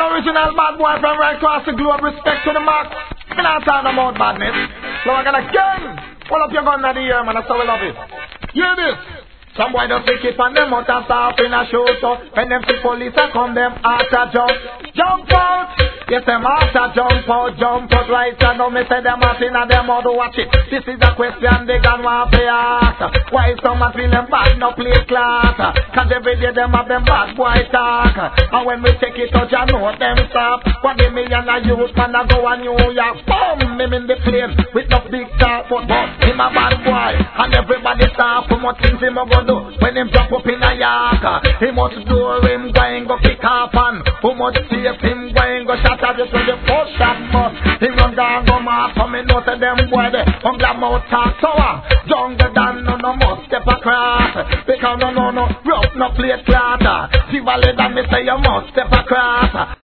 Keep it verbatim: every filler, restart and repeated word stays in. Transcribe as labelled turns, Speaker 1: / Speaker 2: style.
Speaker 1: original bad boy from right across the globe. Respect to the mark. I'm not talking about badness. So I'm gonna gang. Pull up your gun in the air, man. That's how we love it. Hear this. Some boy don't take it on them out and stop in a show. So when them see police a come, them out a jump. Jump out! Yes, them out a jump out, jump out right. And now me say them out in a them out to watch it. This is a question they gon' want to ask. Why some a feel them bad no play class? Cause every day them have them bad boy talk. And when we take it out, you know them stop. What the million a youth man a go a New York. Boom! Him in the plane with no big talk. But but him a bad boy. And everybody stop for what things him a go do. When him drop up in a yard, he must do him going go kick off and who must save him going go shot at just when the first shot bust. He run down go mad so me know say them boy they on glam out talk so uh, younger than no no must step across. Because no no no rough no plate clatter. See valid and me say you must step across.